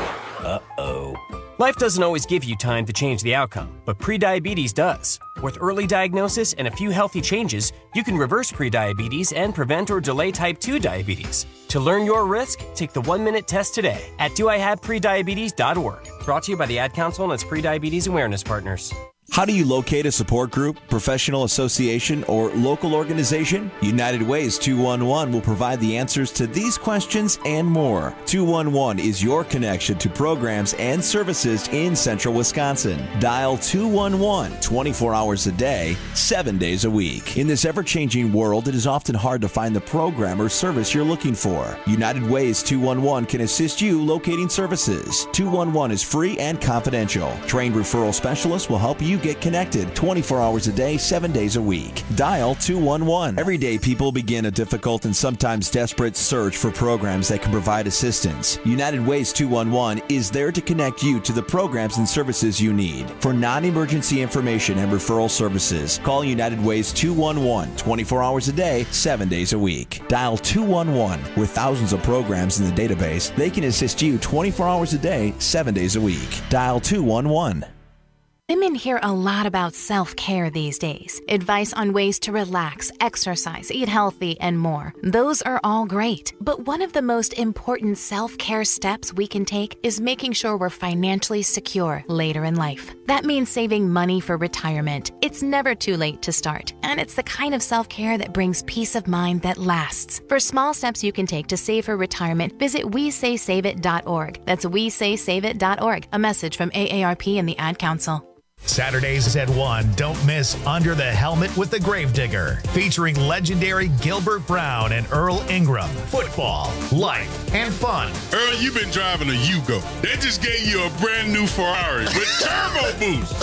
Uh-oh. Life doesn't always give you time to change the outcome, but prediabetes does. With early diagnosis and a few healthy changes, you can reverse prediabetes and prevent or delay type 2 diabetes. To learn your risk, take the 1-minute test today at doihaveprediabetes.org. Brought to you by the Ad Council and its prediabetes awareness partners. How do you locate a support group, professional association, or local organization? United Ways 211 will provide the answers to these questions and more. 211 is your connection to programs and services in central Wisconsin. Dial 211 24 hours a day, 7 days a week. In this ever-changing world, it is often hard to find the program or service you're looking for. United Ways 211 can assist you locating services. 211 is free and confidential. Trained referral specialists will help you get connected 24 hours a day, 7 days a week. Dial 211. Every day, people begin a difficult and sometimes desperate search for programs that can provide assistance. United Ways 211 is there to connect you to the programs and services you need. For non-emergency information and referral services, call United Ways 211 24 hours a day, 7 days a week. Dial 211. With thousands of programs in the database, they can assist you 24 hours a day, 7 days a week. Dial 211. Women hear a lot about self-care these days. Advice on ways to relax, exercise, eat healthy, and more. Those are all great. But one of the most important self-care steps we can take is making sure we're financially secure later in life. That means saving money for retirement. It's never too late to start. And it's the kind of self-care that brings peace of mind that lasts. For small steps you can take to save for retirement, visit WeSaySaveIt.org. That's WeSaySaveIt.org. A message from AARP and the Ad Council. Saturdays at 1, don't miss Under the Helmet with the Gravedigger, featuring legendary Gilbert Brown and Earl Ingram. Football, life, and fun. Earl, you've been driving a Yugo. They just gave you a brand new Ferrari with turbo boost.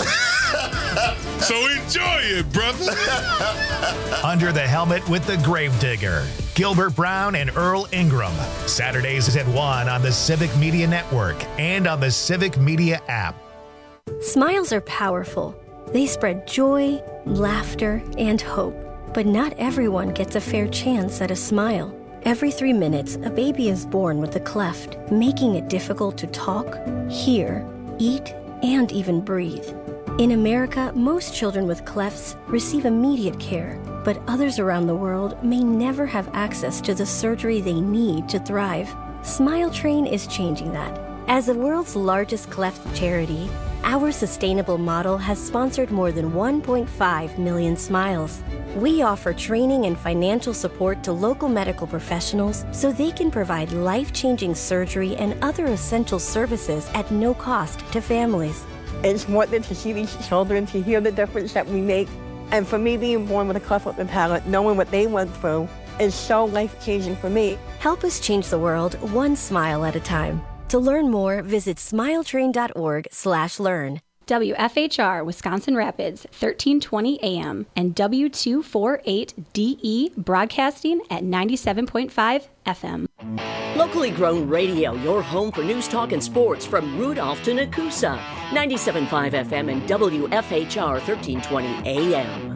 So enjoy it, brother. Under the Helmet with the Gravedigger. Gilbert Brown and Earl Ingram. Saturdays at 1 on the Civic Media Network and on the Civic Media app. Smiles are powerful. They spread joy, laughter, and hope. But not everyone gets a fair chance at a smile. Every 3 minutes, a baby is born with a cleft, making it difficult to talk, hear, eat, and even breathe. In America, most children with clefts receive immediate care, but others around the world may never have access to the surgery they need to thrive. Smile Train is changing that. As the world's largest cleft charity, Our sustainable model has sponsored more than 1.5 million smiles. We offer training and financial support to local medical professionals so they can provide life-changing surgery and other essential services at no cost to families. It's important to see these children, to hear the difference that we make. And for me, being born with a cleft lip and palate, knowing what they went through, is so life-changing for me. Help us change the world one smile at a time. To learn more, visit smiletrain.org/learn. WFHR Wisconsin Rapids, 1320 AM, and W248DE broadcasting at 97.5 FM. Locally grown radio, your home for news, talk, and sports from Rudolph to Nakusa. 97.5 FM and WFHR 1320 AM.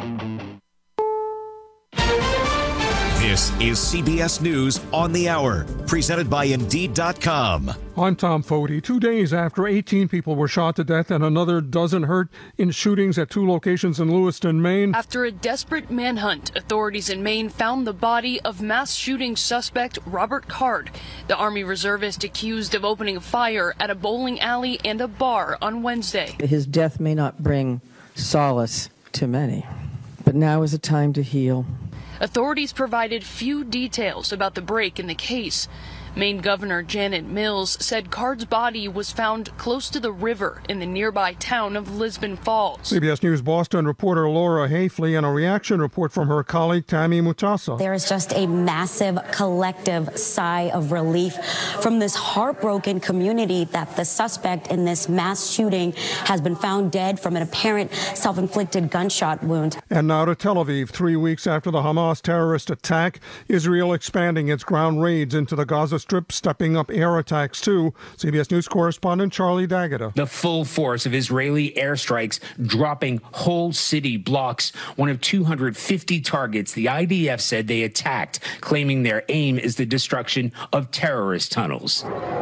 This is CBS News on the Hour, presented by Indeed.com. I'm Tom Foti. 2 days after 18 people were shot to death and another dozen hurt in shootings at 2 locations in Lewiston, Maine. After a desperate manhunt, authorities in Maine found the body of mass shooting suspect Robert Card, the Army reservist accused of opening a fire at a bowling alley and a bar on Wednesday. His death may not bring solace to many, but now is a time to heal. Authorities provided few details about the break in the case. Maine Governor Janet Mills said Card's body was found close to the river in the nearby town of Lisbon Falls. CBS News Boston reporter Laura Hafley and a reaction report from her colleague Tammy Mutasa. There is just a massive collective sigh of relief from this heartbroken community that the suspect in this mass shooting has been found dead from an apparent self-inflicted gunshot wound. And now to Tel Aviv. 3 weeks after the Hamas terrorist attack, Israel expanding its ground raids into the Gaza Strip, stepping up air attacks too. CBS News correspondent Charlie D'Agata. The full force of Israeli airstrikes dropping whole city blocks. One of 250 targets the IDF said they attacked, claiming their aim is the destruction of terrorist tunnels.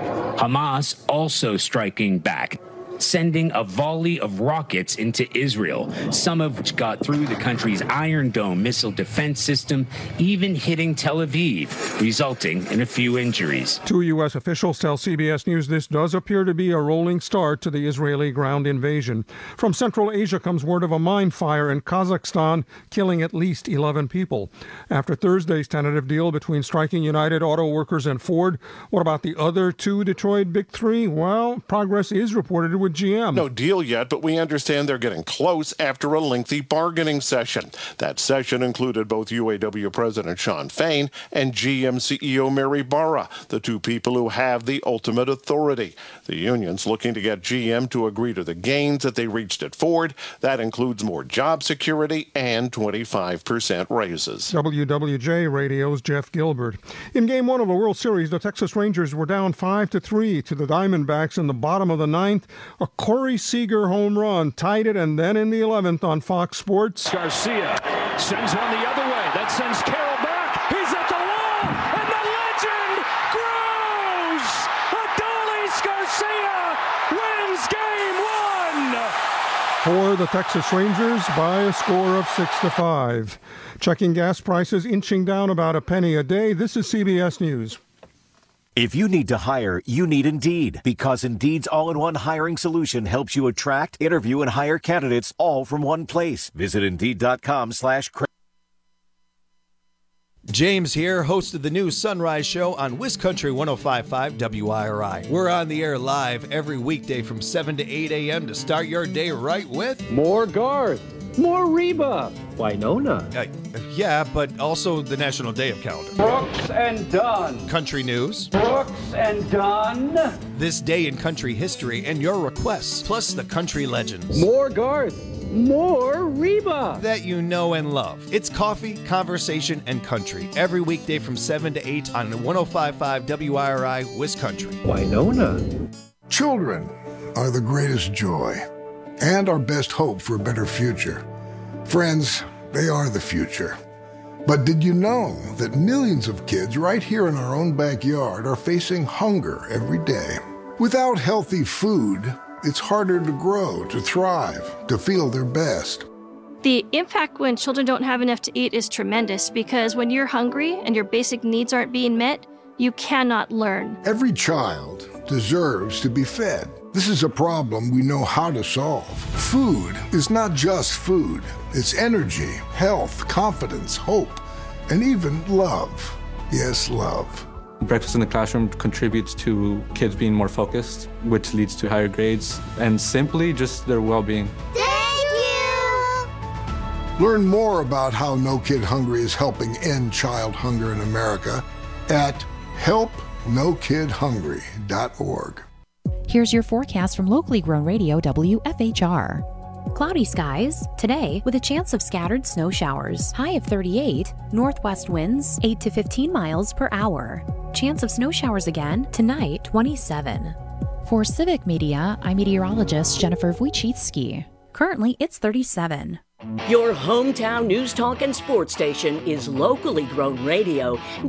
Hamas also striking back, sending a volley of rockets into Israel, some of which got through the country's Iron Dome missile defense system, even hitting Tel Aviv, resulting in a few injuries. 2 U.S. officials tell CBS News this does appear to be a rolling start to the Israeli ground invasion. From Central Asia comes word of a mine fire in Kazakhstan, killing at least 11 people. After Thursday's tentative deal between striking United Auto Workers and Ford, what about the other 2 Detroit Big Three? Well, progress is reported with GM. No deal yet, but we understand they're getting close after a lengthy bargaining session. That session included both UAW President Shawn Fain and GM CEO Mary Barra, the 2 people who have the ultimate authority. The union's looking to get GM to agree to the gains that they reached at Ford. That includes more job security and 25% raises. WWJ Radio's Jeff Gilbert. In Game 1 of the World Series, the Texas Rangers were down 5-3 to the Diamondbacks in the bottom of the 9th. A Corey Seager home run tied it, and then in the 11th on Fox Sports, Garcia sends one the other way. That sends Carroll back. He's at the wall, and the legend grows. Adolis Garcia wins Game 1 for the Texas Rangers by a score of 6-5. Checking gas prices inching down about a penny a day. This is CBS News. If you need to hire, you need Indeed, because Indeed's all-in-one hiring solution helps you attract, interview, and hire candidates all from one place. Visit Indeed.com/credit. James here, host of the new Sunrise Show on WisCountry 105.5 WIRI. We're on the air live every weekday from 7 to 8 a.m. to start your day right with more Garth, more Reba, Winona. Yeah, but also the National Day of Calendar. Brooks and Dunn. Country news. Brooks and Dunn. This day in country history and your requests, plus the country legends. More Garth. More Reba that you know and love. It's coffee, conversation, and country every weekday from 7 to 8 on 105.5 WIRI WisCountry. Winona. Children are the greatest joy and our best hope for a better future. Friends, they are the future. But did you know that millions of kids right here in our own backyard are facing hunger every day? Without healthy food, it's harder to grow, to thrive, to feel their best. The impact when children don't have enough to eat is tremendous because when you're hungry and your basic needs aren't being met, you cannot learn. Every child deserves to be fed. This is a problem we know how to solve. Food is not just food. It's energy, health, confidence, hope, and even love. Yes, love. Breakfast in the classroom contributes to kids being more focused, which leads to higher grades, and simply just their well-being. Thank you! Learn more about how No Kid Hungry is helping end child hunger in America at helpnokidhungry.org. Here's your forecast from locally grown radio WFHR. Cloudy skies today with a chance of scattered snow showers. High of 38, northwest winds 8 to 15 miles per hour. Chance of snow showers again tonight 27. For Civic Media, I'm meteorologist Jennifer Wojcicki. Currently, it's 37. Your hometown news talk and sports station is locally grown radio.